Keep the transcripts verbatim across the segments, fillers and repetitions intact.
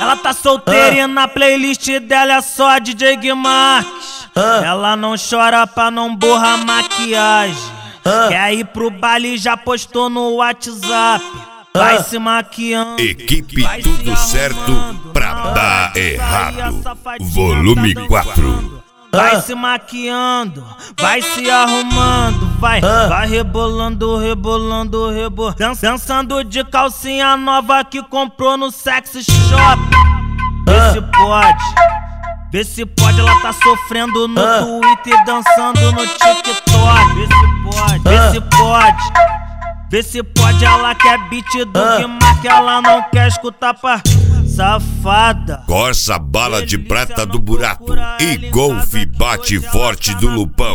Ela tá solteira e na playlist dela é só D J Guimarques. Ela não chora pra não borrar maquiagem. Quer ir pro baile, já postou no WhatsApp. Vai se maquiando. Equipe Tudo Certo pra dar errado. Volume quatro. Vai se maquiando, vai se arrumando, vai, vai rebolando, rebolando, rebolando. Dançando de calcinha nova que comprou no Sexy Shop. Vê se pode, vê se pode, ela tá sofrendo no Twitter, dançando no TikTok. Vê se pode, vê se pode, vê se pode, ela quer beat do Guimarques, ela não quer escutar pra safada. Corsa bala de prata do buraco e golfe bate forte do Lupão.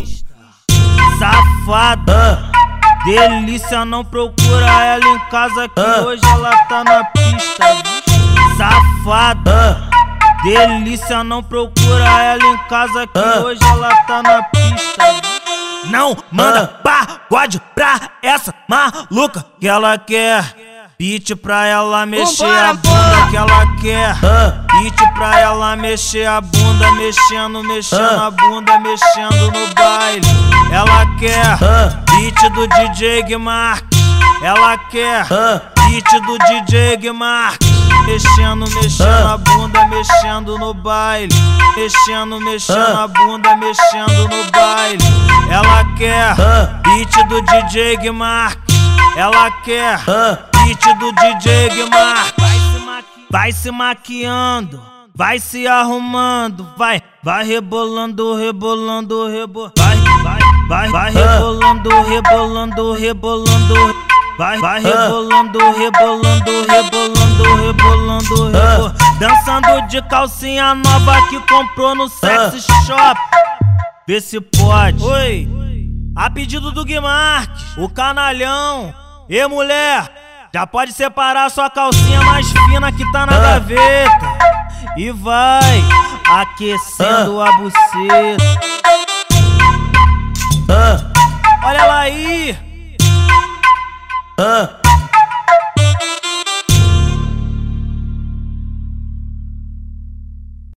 Safada, delícia, não procura ela em casa que hoje ela tá na pista. Safada, delícia, não procura ela em casa que hoje ela tá na pista. Não manda pagode pra essa maluca que ela quer. Beat pra ela mexer Vambora, a bunda pô. Que ela quer. Beat pra ela mexer a bunda, mexendo, mexendo a bunda, mexendo no baile. Ela quer beat do D J Guimarques. Ela quer beat do D J Guimarques. Mexendo, mexendo a bunda, mexendo no baile. Mexendo, mexendo a bunda, mexendo no baile. Ela quer beat do D J Guimarques. Ela quer beat do D J Guimarques. Vai se, maqui... vai se maquiando, vai se arrumando, vai, vai rebolando, rebolando, rebolando. Vai, vai, vai, vai rebolando, rebolando, rebolando. Vai, vai rebolando, rebolando, rebolando, rebolando, rebolando. Dançando de calcinha nova que comprou no Sexy Shop. Vê se pode. Oi, a pedido do Guimarques, o canalhão. E mulher, já pode separar sua calcinha mais fina que tá na gaveta e vai aquecendo a buceta. Olha ela aí.